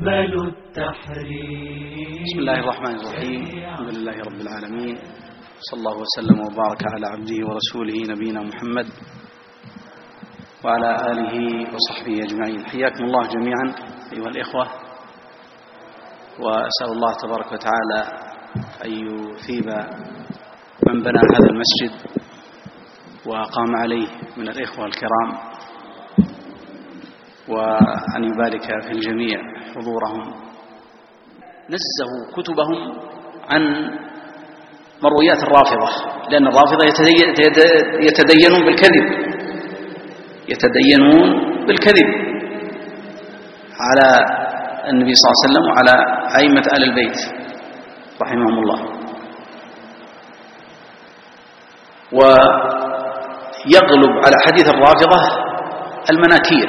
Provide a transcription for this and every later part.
مقبل التحرير. بسم الله الرحمن الرحيم. الحمد لله رب العالمين، صلى الله وسلم وبارك على عبده ورسوله نبينا محمد وعلى آله وصحبه أجمعين. حياكم الله جميعا أيها الإخوة، وأسأل الله تبارك وتعالى أن يثيب من بنى هذا المسجد وقام عليه من الإخوة الكرام، وأن يبارك في الجميع حضورهم. نزهوا كتبهم عن مرويات الرافضة، لأن الرافضة يتدينون بالكذب على النبي صلى الله عليه وسلم وعلى أئمة آل البيت رحمهم الله. ويغلب على حديث الرافضة المناكير،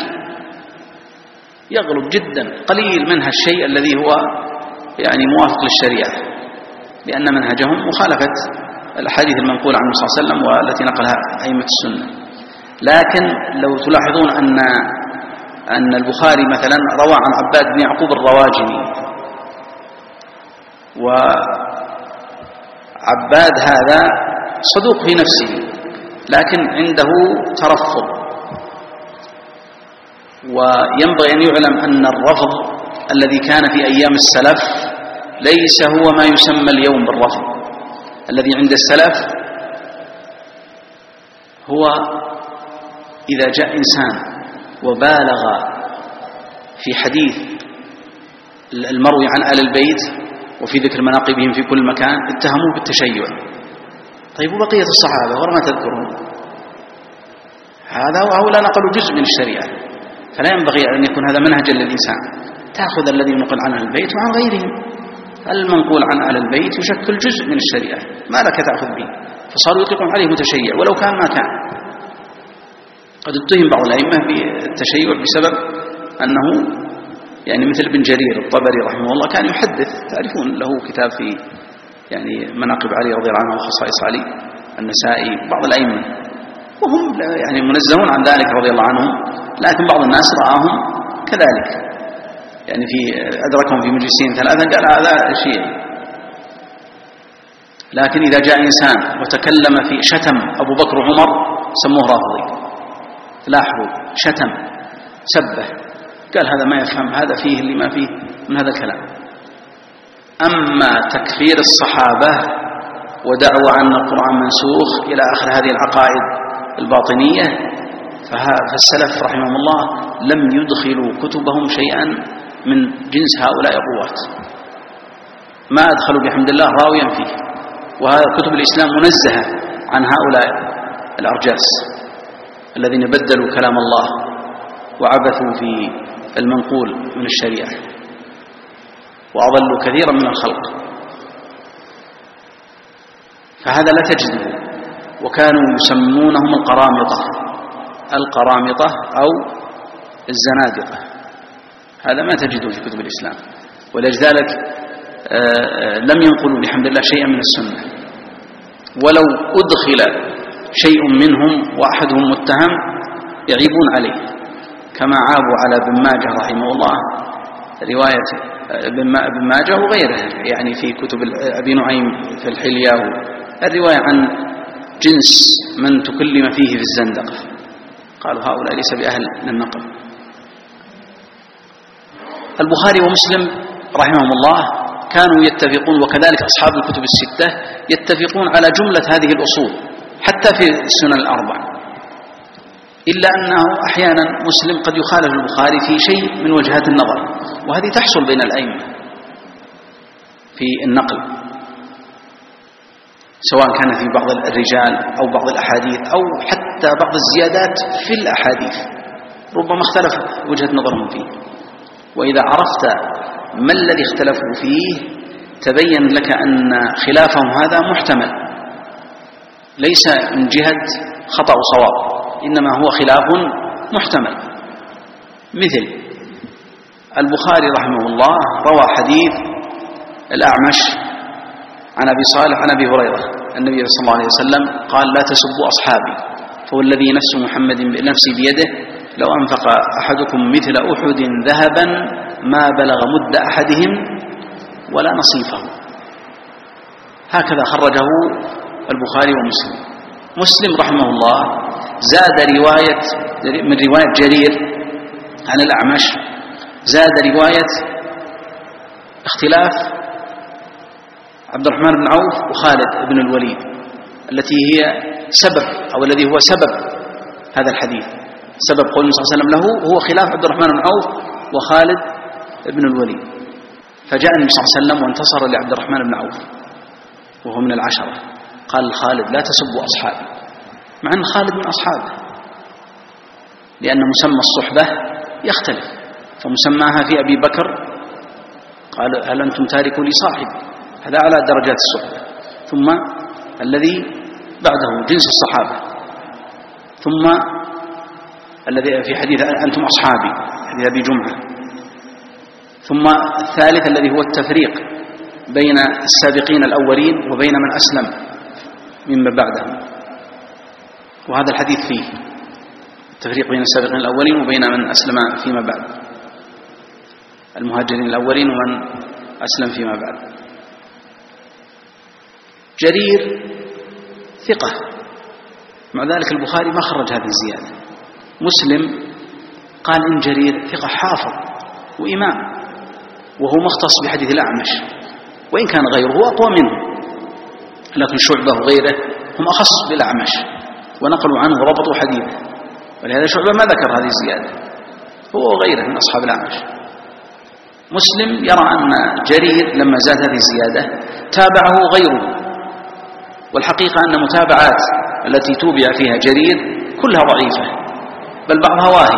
يغلب جدا، قليل منها الشيء الذي هو يعني موافق للشريعة، لأن منهجهم مخالفة الحديث المنقول عن النبي صلى الله عليه وسلم والتي نقلها أئمة السنة. لكن لو تلاحظون أن البخاري مثلا روى عن عباد بن يعقوب الرواجني، وعباد هذا صدوق في نفسه لكن عنده ترفض، وينبغي أن يعلم أن الرفض الذي كان في أيام السلف ليس هو ما يسمى اليوم بالرفض. الذي عند السلف هو إذا جاء إنسان وبالغ في حديث المروي عن آل البيت وفي ذكر مناقبهم في كل مكان اتهموه بالتشيع. طيب وبقية الصحابة وما تذكرون؟ هذا وهؤلاء نقلوا جزء من الشريعة، فلا ينبغي أن يكون هذا منهجا للإنسان. تأخذ الذي نقل عن أهل البيت وعن غيرهم. المنقول عن أهل البيت يشكل جزء من الشريعة، ما لك تأخذ به؟ فصاروا يطلقون عليه متشيع ولو كان ما كان. قد اتهم بعض الأئمة بالتشيع بسبب أنه يعني مثل ابن جرير الطبري رحمه الله كان يحدث، تعرفون له كتاب في يعني مناقب علي رضي الله عنه وخصائص علي، النسائي، بعض الأئمة، وهم يعني منزهون عن ذلك رضي الله عنهم، لكن بعض الناس رآهم كذلك، يعني في أدركهم في مجلسين ثلاثة قال هذا شيء. لكن إذا جاء إنسان وتكلم في شتم أبو بكر وعمر سموه رافضي. لاحظوا، شتم، سبه، قال هذا ما يفهم، هذا فيه اللي ما فيه من هذا الكلام. أما تكفير الصحابة ودعوى أن القرآن منسوخ إلى آخر هذه العقائد الباطنية، فالسلف رحمهم الله لم يدخلوا كتبهم شيئا من جنس هؤلاء الرواة، ما أدخلوا بحمد الله راويا فيه. وهذا كتب الإسلام منزهة عن هؤلاء الأرجاس الذين بدلوا كلام الله وعبثوا في المنقول من الشريعة وأضلوا كثيرا من الخلق. فهذا لا تجده. وكانوا يسمونهم القرامطة أو الزنادقة، هذا ما تجده في كتب الإسلام. ولذلك لم ينقلوا بحمد الله شيئا من السنة، ولو أدخل شيء منهم وأحدهم متهم يعيبون عليه، كما عابوا على ابن ماجه رحمه الله، رواية ابن ماجه وغيره يعني في كتب أبي نعيم في الحلية، الرواية عن جنس من تكلم فيه في الزندقة، قالوا هؤلاء ليس بأهل للنقل. البخاري ومسلم رحمهم الله كانوا يتفقون، وكذلك أصحاب الكتب الستة يتفقون على جملة هذه الأصول حتى في السنن الأربع، إلا أنه أحيانا مسلم قد يخالف البخاري في شيء من وجهات النظر، وهذه تحصل بين الأئمة في النقل، سواء كان في بعض الرجال أو بعض الأحاديث أو حتى بعض الزيادات في الأحاديث، ربما اختلف وجهة نظرهم فيه. وإذا عرفت ما الذي اختلفوا فيه تبين لك أن خلافهم هذا محتمل، ليس من جهة خطأ وصواب، إنما هو خلاف محتمل. مثل البخاري رحمه الله روى حديث الأعمش عن أبي صالح عن أبي هريرة النبي صلى الله عليه وسلم قال لا تسبوا أصحابي فوالذي نفس محمد نفسي بيده لو أنفق أحدكم مثل أحد ذهبا ما بلغ مد أحدهم ولا نصيفه. هكذا خرجه البخاري ومسلم. مسلم رحمه الله زاد من رواية جرير عن الأعمش، زاد رواية اختلاف عبد الرحمن بن عوف وخالد بن الوليد التي هي سبب أو الذي هو سبب هذا الحديث. سبب قول النبي صلى الله عليه وسلم له هو خلاف عبد الرحمن بن عوف وخالد بن الوليد. فجاء النبي صلى الله عليه وسلم وانتصر لعبد الرحمن بن عوف وهو من العشرة، قال خالد لا تسبوا أصحابي، مع أن خالد من أصحابه، لأن مسمى الصحبة يختلف. فمسماها في أبي بكر قال هل أنتم تاركوا لي صاحب، هذا على درجات الصحبة. ثم الذي بعده جنس الصحابة، ثم الذي في حديث أنتم أصحابي حديث أبي جمعة، ثم الثالث الذي هو التفريق بين السابقين الأولين وبين من أسلم مما بعدهم، وهذا الحديث فيه التفريق بين السابقين الأولين وبين من أسلم فيما بعد، المهاجرين الأولين ومن أسلم فيما بعد. جرير ثقة، مع ذلك البخاري ما خرج هذه الزيادة. مسلم قال إن جرير ثقة حافظ وإمام، وهو مختص بحديث الأعمش، وإن كان غيره أقوى منه، لكن شعبة وغيره هم أخص بالأعمش ونقلوا عنه وربطوا حديثه، ولهذا شعبة ما ذكر هذه الزيادة، هو وغيره من أصحاب الأعمش. مسلم يرى أن جرير لما زاد هذه الزيادة تابعه غيره، والحقيقة أن متابعات التي توبع فيها جرير كلها ضعيفة، بل بعضها واهي،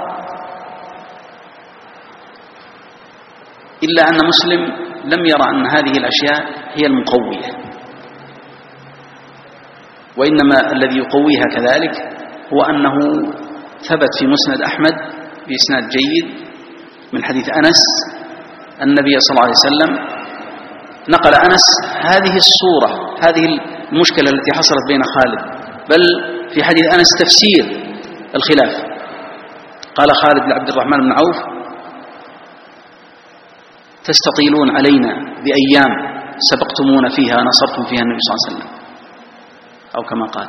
إلا أن مسلم لم يرى أن هذه الأشياء هي المقوية، وإنما الذي يقويها كذلك هو أنه ثبت في مسند أحمد بإسناد جيد من حديث أنس النبي صلى الله عليه وسلم نقل أنس هذه الصورة، هذه المشكلة التي حصلت بين خالد، بل في حديث أنس تفسير الخلاف. قال خالد لعبد الرحمن بن عوف تستطيلون علينا بأيام سبقتمون فيها نصرتم فيها النبي صلى الله عليه وسلم، أو كما قال.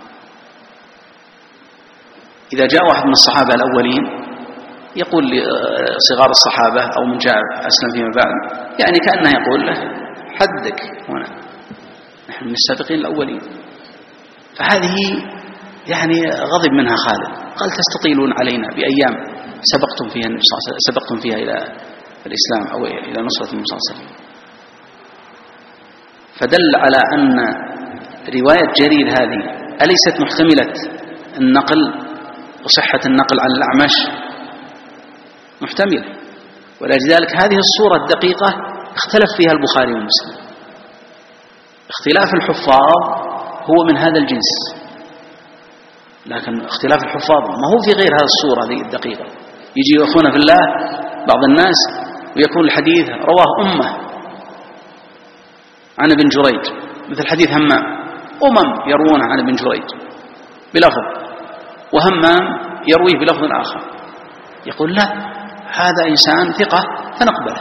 إذا جاء واحد من الصحابة الأولين يقول لصغار الصحابة أو من جاء أسلم فيما بعد، يعني كأنه يقول له حدك هنا، نحن من السابقين الأولين. فهذه يعني غضب منها خالد، قال تستطيلون علينا بأيام سبقتم فيها النبي صلى الله عليه وسلم، سبقتم فيها إلى الإسلام أو إلى نصرة النبي صلى الله عليه وسلم. فدل على أن رواية جرير هذه أليست محتملة النقل وصحة النقل عن الأعمش؟ محتملة، ولذلك هذه الصورة الدقيقة اختلف فيها البخاري ومسلم. اختلاف الحفاظ هو من هذا الجنس، لكن اختلاف الحفاظ ما هو في غير هذه الصورة الدقيقة. يجي أخونا في الله بعض الناس ويكون الحديث رواه أمة عن ابن جريج، مثل حديث همام، يروونه عن ابن جريج بلفظ، وهمام يرويه بلفظ آخر، يقول لا هذا إنسان ثقة فنقبله.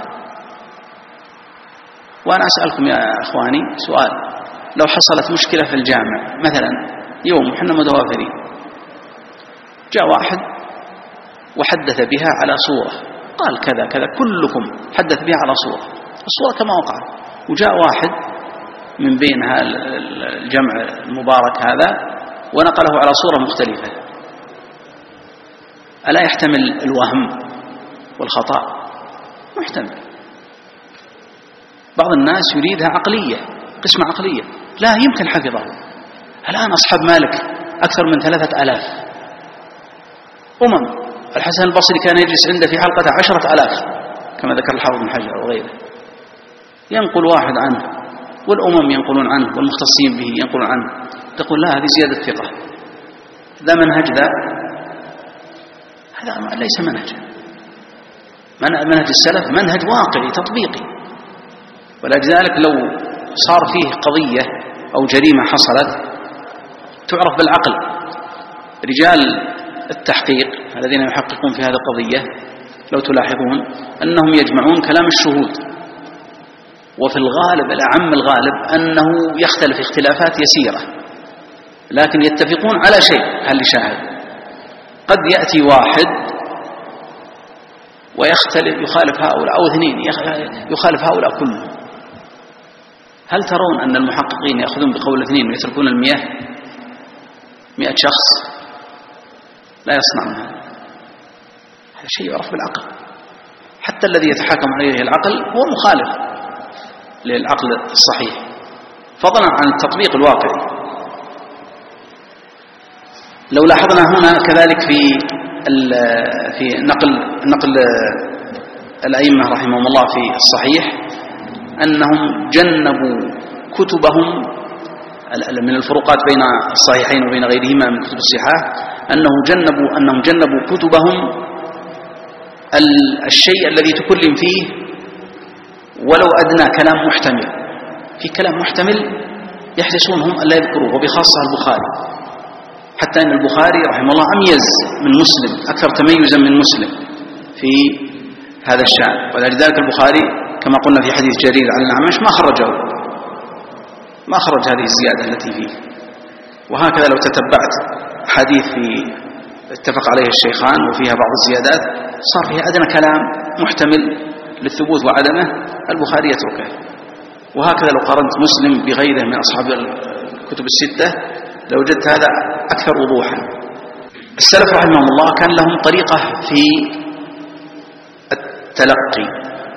وأنا أسألكم يا أخواني سؤال، لو حصلت مشكلة في الجامع مثلا يوم احنا متوافرين، جاء واحد وحدث بها على صورة، قال كذا كذا، كلكم حدث بها على صورة، الصورة كما وقع، وجاء واحد من بين الجمع المبارك هذا ونقله على صورة مختلفة، ألا يحتمل الوهم والخطأ؟ محتمل. بعض الناس يريدها عقلية، قسمة عقلية، لا يمكن حفظه. الآن أصحاب مالك أكثر من 3000 الحسن البصري كان يجلس عنده في حلقة 10,000 كما ذكر الحافظ بن حجر وغيره، ينقل واحد عنه، والأمم ينقلون عنه، والمختصين به ينقلون عنه. تقول لا هذه زيادة ثقة، ذا منهج، هذا ليس منهج السلف، منهج واقعي تطبيقي. ولذلك لو صار فيه قضية أو جريمة حصلت تعرف بالعقل، رجال التحقيق الذين يحققون في هذه القضية لو تلاحظون أنهم يجمعون كلام الشهود، وفي الغالب الأعم الغالب أنه يختلف اختلافات يسيرة، لكن يتفقون على شيء هل شاهد. قد يأتي واحد ويختلف يخالف هؤلاء، أو اثنين يخالف هؤلاء كلهم. هل ترون أن المحققين يأخذون بقول اثنين ويتركون 100 شخص؟ لا يصنعون هذا. هذا شيء يعرف بالعقل. حتى الذي يتحاكم عليه العقل هو مخالف للعقل الصحيح، فضلا عن التطبيق الواقعي. لو لاحظنا هنا كذلك في نقل الأئمة رحمهم الله في الصحيح أنهم جنبوا كتبهم من الفروقات بين الصحيحين وبين غيرهما من كتب الصحاح، أنهم جنبوا كتبهم الشيء الذي تكلم فيه ولو أدنى كلام محتمل. في كلام محتمل يحرصون هم ألا يذكروه، وبخاصة البخاري، حتى أن البخاري رحمه الله أميز من مسلم، أكثر تميزا من مسلم في هذا الشأن. ولذلك البخاري كما قلنا في حديث جرير عن الأعمش ما خرج هذه الزيادة التي فيه. وهكذا لو تتبعت حديث اتفق عليه الشيخان وفيها بعض الزيادات صار فيها أدنى كلام محتمل للثبوت وعدمه البخاري يتركه. وهكذا لو قارنت مسلم بغيره من أصحاب الكتب الستة لوجدت هذا أكثر وضوحا. السلف رحمهم الله كان لهم طريقة في التلقي.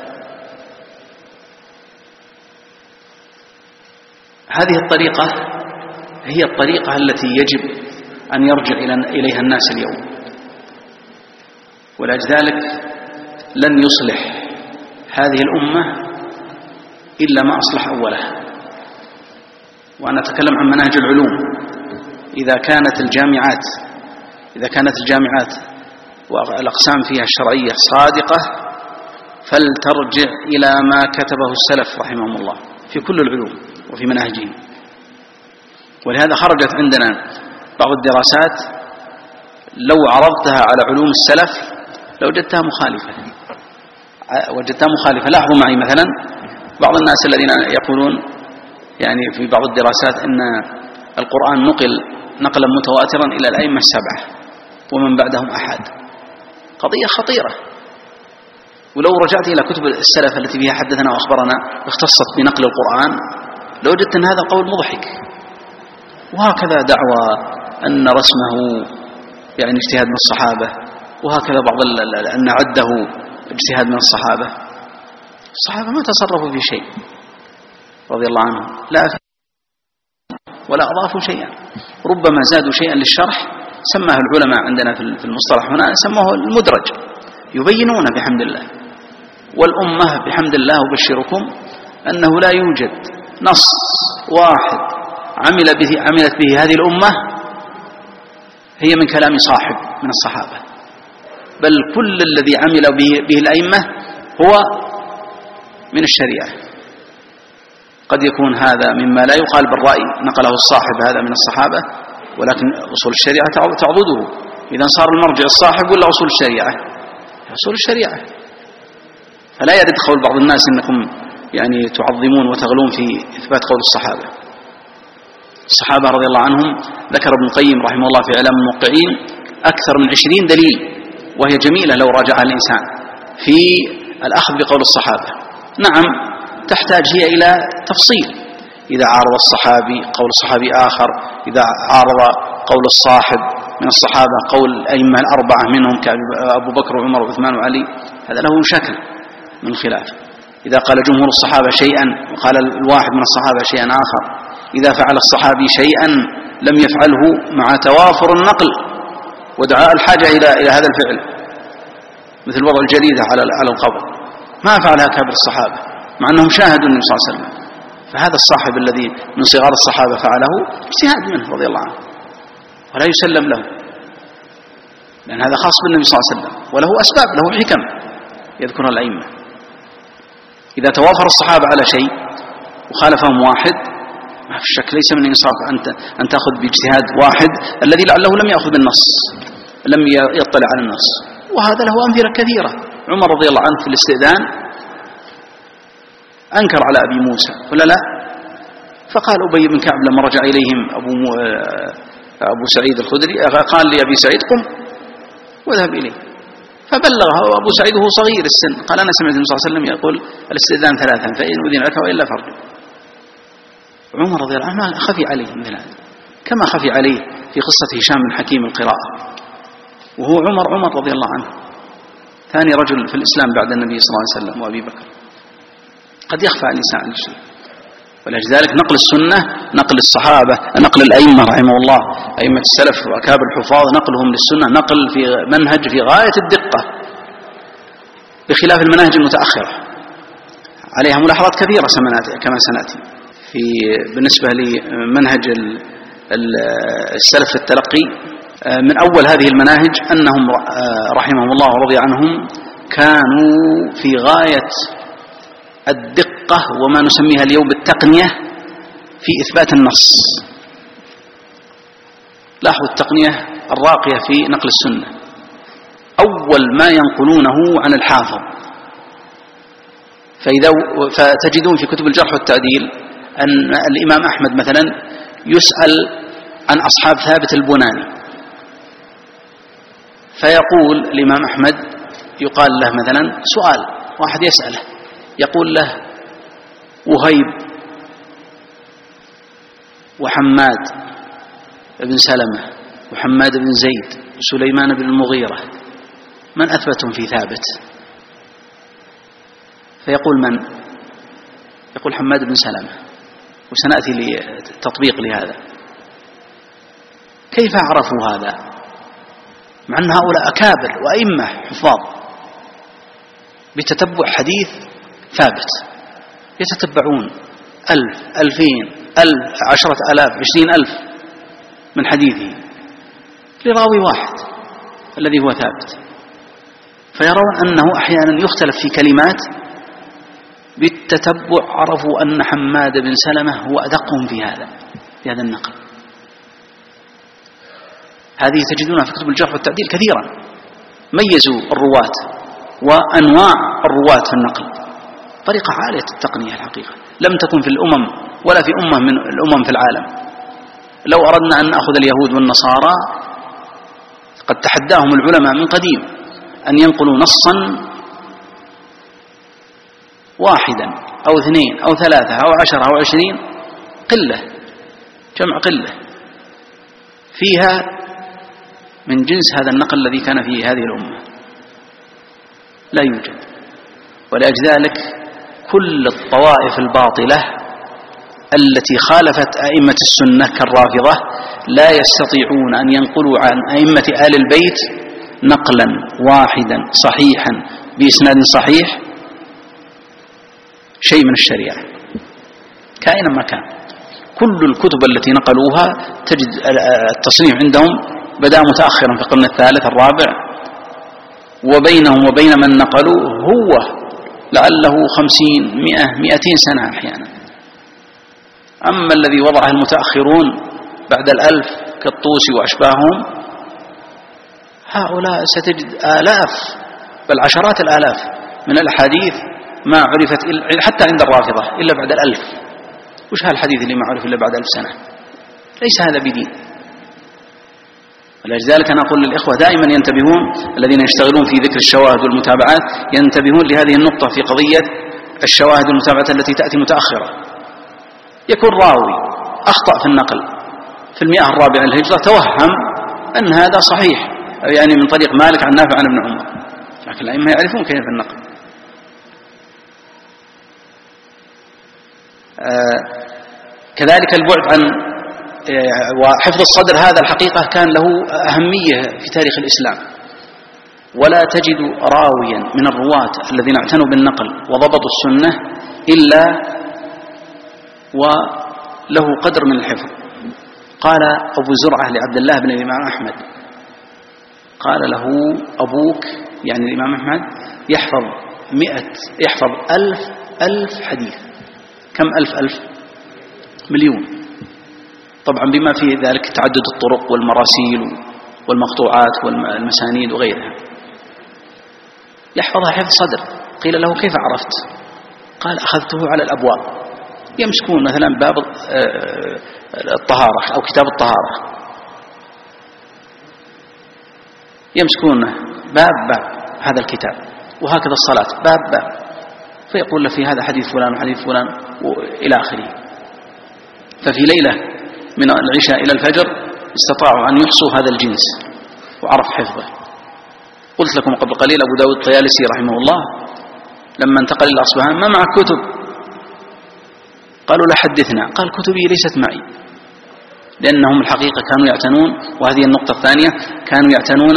هذه الطريقة هي الطريقة التي يجب أن يرجع إليها الناس اليوم، ولذلك لن يصلح هذه الأمة إلا ما أصلح أولها. وأنا أتكلم عن مناهج العلوم. إذا كانت الجامعات والأقسام فيها الشرعية صادقة فلترجع إلى ما كتبه السلف رحمهم الله في كل العلوم وفي مناهجهم. ولهذا خرجت عندنا بعض الدراسات لو عرضتها على علوم السلف لوجدتها مخالفة. لاحظوا معي مثلا بعض الناس الذين يقولون يعني في بعض الدراسات أن القرآن نقلا متواترا إلى الأئمة السبعة ومن بعدهم أحد. قضية خطيرة. ولو رجعت إلى كتب السلف التي فيها حدثنا وأخبرنا اختصت بنقل القرآن لوجدت أن هذا القول مضحك. وهكذا دعوى أن رسمه يعني اجتهاد من الصحابة، وهكذا بعض أن عده اجتهاد من الصحابة ما تصرفوا في شيء رضي الله عنهم، لا ولا أضافوا شيئا، ربما زادوا شيئا للشرح سماه العلماء عندنا في المصطلح هنا سموه المدرج، يبينون بحمد الله. والأمة بحمد الله أبشركم أنه لا يوجد نص واحد عملت به هذه الأمة هي من كلام صاحب من الصحابة، بل كل الذي عمل به الأئمة هو من الشريعة. قد يكون هذا مما لا يقال بالرأي نقله الصاحب هذا من الصحابة، ولكن أصول الشريعة تعضده. إذا صار المرجع الصاحب ولا أصول الشريعة؟ أصول الشريعة. فلا يرد قول بعض الناس إنكم يعني تعظمون وتغلون في إثبات قول الصحابة. الصحابة رضي الله عنهم ذكر ابن القيم رحمه الله في إعلام الموقعين أكثر من 20 دليل، وهي جميلة لو راجعها الإنسان في الأخذ بقول الصحابة. نعم تحتاج هي إلى تفصيل، إذا عارض الصحابي قول الصحابي آخر، إذا عارض قول الصاحب من الصحابة قول الأئمة الأربعة منهم كأبو بكر وعمر وعثمان وعلي، هذا له شكل من خلاف. إذا قال جمهور الصحابة شيئا وقال الواحد من الصحابة شيئا آخر، إذا فعل الصحابي شيئا لم يفعله مع توافر النقل ودعاء الحاجة إلى هذا الفعل، مثل وضع الجريدة على القبر، ما فعلها كابر الصحابة مع أنهم شاهدوا النبي صلى الله عليه وسلم. فهذا الصاحب الذي من صغار الصحابة فعله اجتهاد منه رضي الله عنه ولا يسلم له، لأن هذا خاص بالنبي صلى الله عليه وسلم وله أسباب، له حكم يذكرها الأئمة. إذا توافر الصحابة على شيء وخالفهم واحد ما في شك ليس من الإنصاف أن تأخذ باجتهاد واحد الذي لعله لم يأخذ بالنص، لم يطلع على النص. وهذا له أمثلة كثيرة عمر رضي الله عنه في الاستئذان أنكر على أبي موسى ولا لا؟ فقال أبي بن كعب لما رجع إليهم أبو سعيد الخدري قال لأبي سعيد قم واذهب إليه، فبلغه أبو سعيد وهو صغير السن قال أنا سمعت النبي صلى الله عليه وسلم يقول الاستئذان 3 فإن أذن لك وإلا فارجع. عمر رضي الله عنه ما خفي عليه مثل هذا، كما خفي عليه في قصة هشام بن حكيم القراءة، وهو عمر رضي الله عنه ثاني رجل في الإسلام بعد النبي صلى الله عليه وسلم وأبي بكر، قد يخفى على الإنسان الشيء. ولذلك نقل السنة، نقل الصحابة، نقل الأئمة رحمه الله، أئمة السلف وأكابر الحفاظ، نقلهم للسنة نقل في منهج في غاية الدقة، بخلاف المناهج المتأخرة عليها ملاحظات كثيرة كما سنأتي بالنسبة لمنهج السلف في التلقي. من أول هذه المناهج أنهم رحمهم الله ورضي عنهم كانوا في غاية الدقة وما نسميها اليوم بالتقنية في إثبات النص. لاحظوا التقنية الراقية في نقل السنة، أول ما ينقلونه عن الحافظ، فتجدون في كتب الجرح والتعديل أن الإمام أحمد مثلا يسأل عن أصحاب ثابت البناني، فيقول الإمام أحمد يقال له مثلا سؤال، واحد يسأله يقول له وهيب وحماد بن سلمة وحماد بن زيد وسليمان بن المغيرة من أثبتهم في ثابت؟ فيقول من؟ يقول حماد بن سلمة، وسنأتي لتطبيق لهذا. كيف عرفوا هذا مع أن هؤلاء أكابر وأئمة حفاظ؟ بتتبع حديث ثابت، يتتبعون 1000 2000 1000 10,000 20,000 من حديثه لراوي واحد الذي هو ثابت، فيرون أنه أحيانا يختلف في كلمات، بالتتبع عرفوا أن حماد بن سلمة هو أدقهم في هذا النقل. هذه تجدونها في كتب الجرح والتعديل كثيرا، ميزوا الرواة وأنواع الرواة في النقل، طريقة عالية التقنية الحقيقة لم تكن في الأمم ولا في أمة من الأمم في العالم. لو أردنا أن نأخذ اليهود والنصارى قد تحداهم العلماء من قديم أن ينقلوا نصا واحدا أو 2 أو 3 أو 10 أو 20، قلة، جمع قلة فيها من جنس هذا النقل الذي كان في هذه الأمة، لا يوجد. ولأجل ذلك كل الطوائف الباطلة التي خالفت أئمة السنة كالرافضة لا يستطيعون أن ينقلوا عن أئمة آل البيت نقلا واحدا صحيحا بإسناد صحيح شيء من الشريعة كائنا ما كان. كل الكتب التي نقلوها تجد التصنيف عندهم بدأ متأخرا في القرن الثالث الرابع، وبينهم وبين من نقلوا هو لعله 50 100 200 سنة أحيانا. أما الذي وضعه المتأخرون بعد 1000 كالطوسي وأشباههم، هؤلاء ستجد آلاف بل عشرات الآلاف من الأحاديث ما عرفت حتى عند الرافضة إلا بعد 1000. وش هالحديث اللي ما عرف إلا بعد 1000 سنة؟ ليس هذا بدين. ولذلك أنا أقول للإخوة دائما ينتبهون، الذين يشتغلون في ذكر الشواهد والمتابعات ينتبهون لهذه النقطة في قضية الشواهد والمتابعات التي تأتي متأخرة. يكون راوي أخطأ في النقل في 104 الهجرة، توهم أن هذا صحيح، يعني من طريق مالك عن نافع عن ابن عمر، لكن الأئمة يعرفون كيف النقل. كذلك البعد عن وحفظ الصدر، هذا الحقيقة كان له أهمية في تاريخ الإسلام، ولا تجد راويا من الرواة الذين اعتنوا بالنقل وضبطوا السنة إلا وله قدر من الحفظ. قال أبو زرعة لعبد الله بن الإمام أحمد، قال له أبوك يعني الإمام أحمد يحفظ 1000 حديث. كم 1000 مليون، طبعا بما فيه ذلك تعدد الطرق والمراسيل والمقطوعات والمسانيد وغيرها. يحفظها حفظ صدر. قيل له كيف عرفت؟ قال أخذته على الأبواب، يمسكون مثلا باب الطهارة أو كتاب الطهارة، يمسكون باب هذا الكتاب، وهكذا الصلاة باب، فيقول له في هذا حديث فلان وحديث فلان إلى آخره. ففي ليلة من العشاء إلى الفجر استطاعوا أن يحصوا هذا الجنس وعرف حفظه. قلت لكم قبل قليل أبو داود الطيالسي رحمه الله لما انتقل إلى أصبهان ما معك كتب؟ قالوا لا حدثنا. قال كتبي ليست معي، لأنهم الحقيقة كانوا يعتنون، وهذه النقطة الثانية، كانوا يعتنون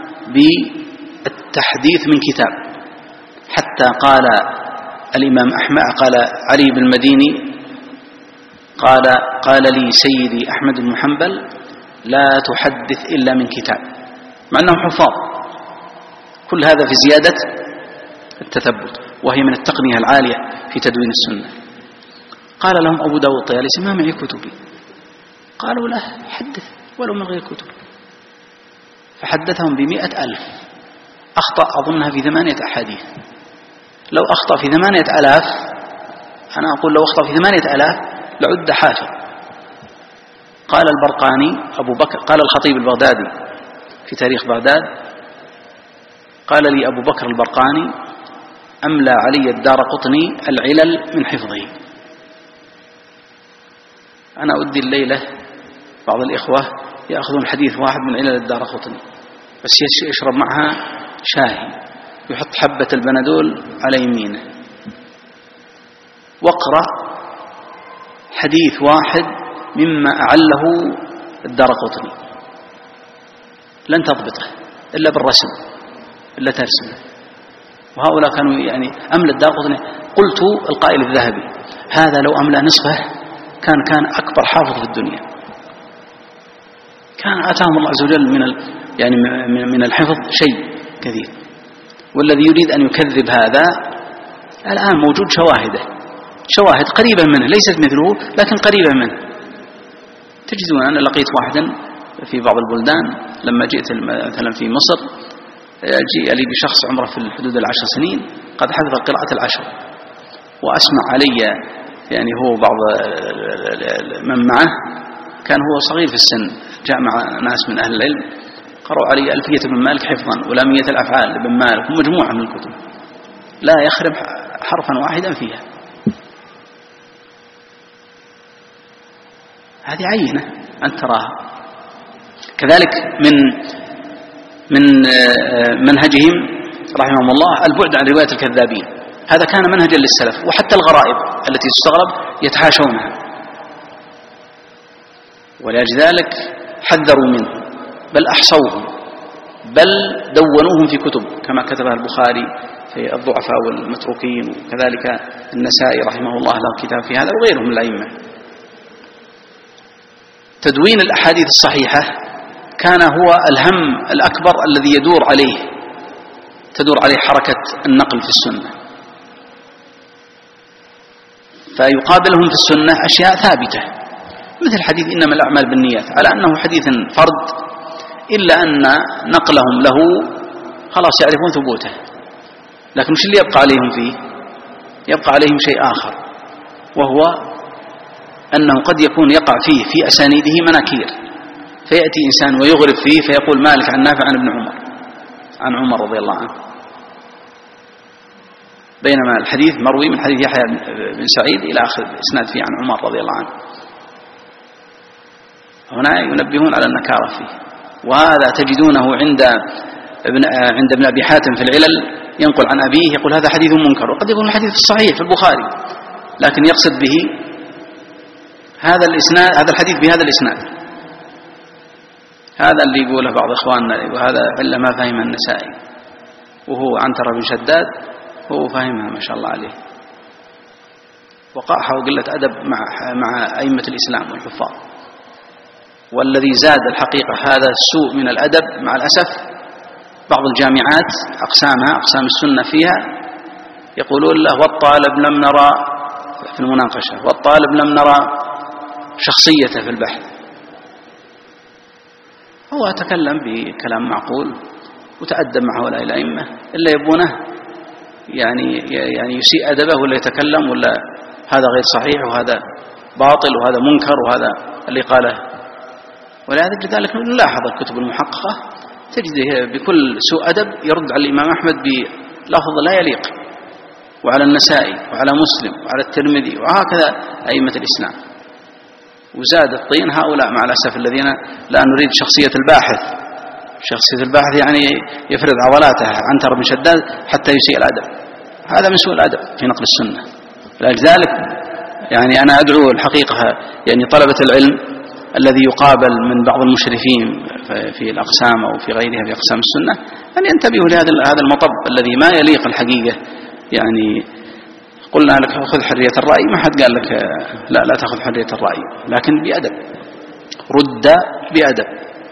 بالتحديث من كتاب. حتى قال الإمام أحمد، قال علي بن المديني قال لي سيدي أحمد بن حنبل لا تحدث إلا من كتاب، مع أنهم حفاظ. كل هذا في زيادة التثبت، وهي من التقنية العالية في تدوين السنة. قال لهم أبو داود الطيالسي ما معي كتبي. قالوا له حدث ولو من غير كتب. فحدثهم ب100,000. أخطأ أظنها في 8 أحاديث. لو أخطأ في 8,000، أنا أقول لو أخطأ في 8,000 لعد حافظ. قال البرقاني أبو بكر، قال الخطيب البغدادي في تاريخ بغداد، قال لي أبو بكر البرقاني أملى علي الدارقطني العلل من حفظه. أنا أودي الليلة بعض الإخوة يأخذون حديث واحد من علل الدارقطني بس يشرب معها شاهي، يحط حبة البندول على يمينه، واقرأ حديث واحد مما أعله الدارقطني لن تضبطه إلا بالرسم، إلا ترسمه. وهؤلاء كانوا يعني أملى الدارقطني. قلت القائل الذهبي هذا لو أملى نصفه كان أكبر حافظ في الدنيا. كان آتاهم الله عز وجل من الحفظ شيء كثير. والذي يريد أن يكذب هذا الآن موجود شواهد قريبة منه، ليست مثله لكن قريبة منه. تجدون أنا لقيت واحدا في بعض البلدان لما جئت مثلا في مصر، جاء لي بشخص عمره في الحدود 10 سنين قد حفظ قراءة 10، وأسمع علي يعني هو بعض من معه كان هو صغير في السن، جاء مع ناس من أهل العلم قرأوا علي ألفية بن مالك حفظا ولامية الأفعال لابن مالك ومجموعة من الكتب لا يخرب حرفا واحدا فيها. هذه عينة أن تراها. كذلك من منهجهم رحمهم الله البعد عن رواية الكذابين. هذا كان منهجا للسلف، وحتى الغرائب التي تستغرب يتحاشونها، ولذلك حذروا منه، بل أحصوهم، بل دونوهم في كتب كما كتبها البخاري في الضعفاء والمتروكين، وكذلك النسائي رحمه الله له كتاب في هذا، وغيرهم من الأئمة. تدوين الأحاديث الصحيحة كان هو الهم الأكبر الذي تدور عليه حركة النقل في السنة. فيقابلهم في السنة أشياء ثابتة مثل حديث إنما الأعمال بالنيات، على أنه حديث فرد، إلا أن نقلهم له خلاص يعرفون ثبوته، لكن مش اللي يبقى عليهم فيه، يبقى عليهم شيء آخر، وهو أنه قد يكون يقع فيه في أسانيده مناكير، فيأتي إنسان ويغرب فيه فيقول مالك عن نافع عن ابن عمر عن عمر رضي الله عنه، بينما الحديث مروي من حديث يحيى بن سعيد إلى آخر إسناد فيه عن عمر رضي الله عنه. هنا ينبهون على النكارة فيه. وهذا تجدونه عند ابن أبي حاتم في العلل، ينقل عن أبيه يقول هذا حديث منكر، وقد يكون الحديث الصحيح في البخاري، لكن يقصد به هذا الحديث بهذا الإسناد. هذا اللي يقوله بعض إخواننا، وهذا إلا ما فهم النسائي، وهو عنترة بن شداد هو فهمها ما شاء الله عليه، وقاحة وقلة أدب مع أئمة الإسلام والحفاظ. والذي زاد الحقيقة هذا السوء من الأدب مع الأسف، بعض الجامعات أقسام السنة فيها يقولون له والطالب لم نرى في المناقشة، والطالب لم نرى شخصيته في البحث. هو أتكلم بكلام معقول، وتأدب مع هؤلاء الأئمة، إلا يبونه يعني يسيء أدبه ولا يتكلم ولا هذا غير صحيح وهذا باطل وهذا منكر وهذا اللي قاله. ولذلك نلاحظ الكتب المحققة تجده بكل سوء أدب يرد على الإمام أحمد بلفظ لا يليق، وعلى النسائي وعلى مسلم وعلى الترمذي وهكذا أئمة الإسلام. وزاد الطين هؤلاء مع الأسف الذين لا نريد شخصية الباحث. شخصية الباحث يعني يفرد عضلاته عنتر بن شداد حتى يسيء الأدب، هذا من سوء الأدب في نقل السنة. لذلك يعني أنا أدعو الحقيقة يعني طلبة العلم الذي يقابل من بعض المشرفين في الأقسام أو في غيرها في أقسام السنة أن ينتبهوا لهذا المطب الذي ما يليق الحقيقة. يعني قلنا لك خذ حرية الرأي، ما حد قال لك لا تأخذ حرية الرأي، لكن بأدب، رد بأدب.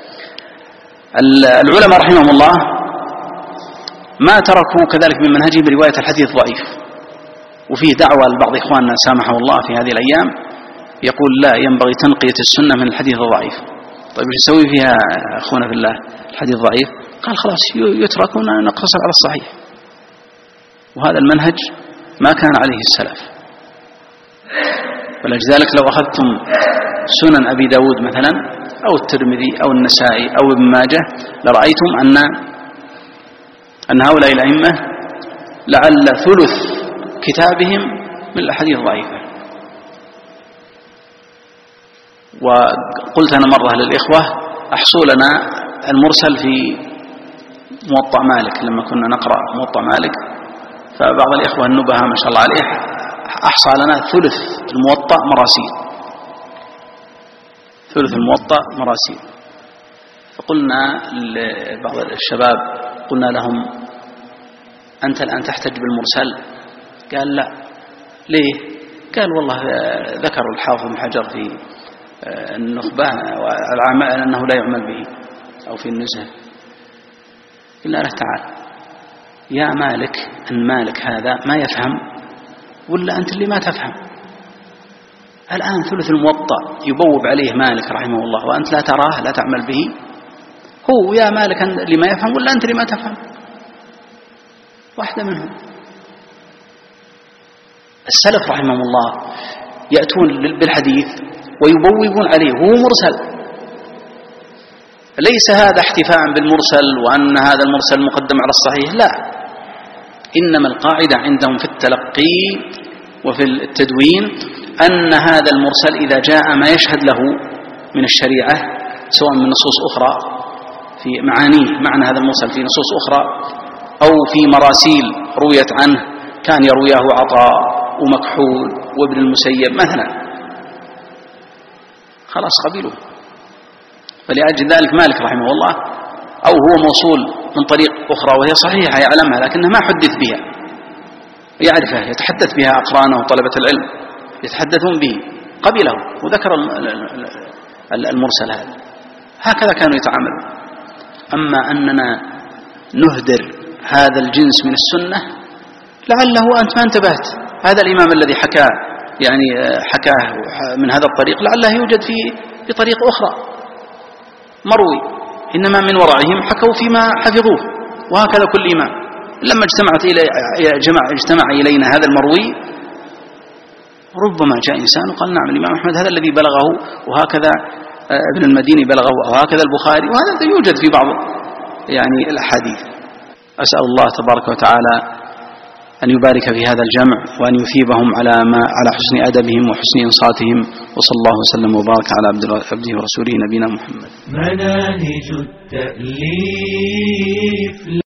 العلماء رحمهم الله ما تركوا كذلك من منهجهم برواية الحديث ضعيف، وفيه دعوة لبعض إخواننا سامحه الله في هذه الأيام يقول لا ينبغي تنقية السنة من الحديث الضعيف. طيب ايش يسوي فيها أخونا في الله الحديث ضعيف؟ قال خلاص يترك ونقتصر على الصحيح. وهذا المنهج ما كان عليه السلف. ولذلك لو أخذتم سنن أبي داود مثلا أو الترمذي أو النسائي أو ابن ماجه لرأيتم أن هؤلاء الأئمة لعل ثلث كتابهم من الأحاديث ضعيفة. وقلت أنا مرة للإخوة أحصوا لنا المرسل في موطأ مالك لما كنا نقرأ موطأ مالك، فبعض الإخوة النبهاء ما شاء الله عليه أحصى لنا ثلث الموطأ مراسيل، ثلث الموطأ مراسيل. فقلنا لبعض الشباب قلنا لهم أنت الآن تحتج بالمرسل؟ قال لا. ليه؟ قال والله ذكر الحافظ بن حجر في النخبة أنه لا يعمل به أو في النزهة. قلنا له تعال يا مالك، أن مالك هذا ما يفهم ولا أنت اللي ما تفهم؟ الآن ثلث الموطأ يبوب عليه مالك رحمه الله وأنت لا تراه لا تعمل به. هو يا مالك اللي ما يفهم ولا أنت اللي ما تفهم؟ واحدة منهم. السلف رحمهم الله يأتون بالحديث ويبوبون عليه هو مرسل. ليس هذا احتفاء بالمرسل وأن هذا المرسل مقدم على الصحيح، لا، إنما القاعدة عندهم في التلقي وفي التدوين أن هذا المرسل إذا جاء ما يشهد له من الشريعة سواء من نصوص أخرى في معانيه، معنى هذا المرسل في نصوص أخرى أو في مراسيل رويت عنه كان يرويه عطاء ومكحول وابن المسيب مثلا، خلاص قبلوه. فلأجل ذلك مالك رحمه الله أو هو موصول من طريق أخرى وهي صحيحة يعلمها لكنها ما حدث بها، يعرفها يتحدث بها أقرانه وطلبة العلم يتحدثون به، قبله وذكر المرسل هذا. هكذا كانوا يتعاملون. أما أننا نهدر هذا الجنس من السنة لعله أنت ما انتبهت. هذا الإمام الذي حكاه من هذا الطريق لعله يوجد في طريق أخرى مروي، إنما من ورعهم حكوا فيما حفظوه. وهكذا كل إمام لما اجتمع إلينا هذا المروي ربما جاء إنسان وقال نعم الإمام أحمد هذا الذي بلغه، وهكذا ابن المديني بلغه، وهكذا البخاري، وهذا يوجد في بعض يعني الأحاديث. أسأل الله تبارك وتعالى أن يبارك في هذا الجمع وأن يثيبهم على حسن أدبهم وحسن إنصاتهم، وصلى الله وسلم وبارك على عبده ورسوله نبينا محمد. مناهج التأليف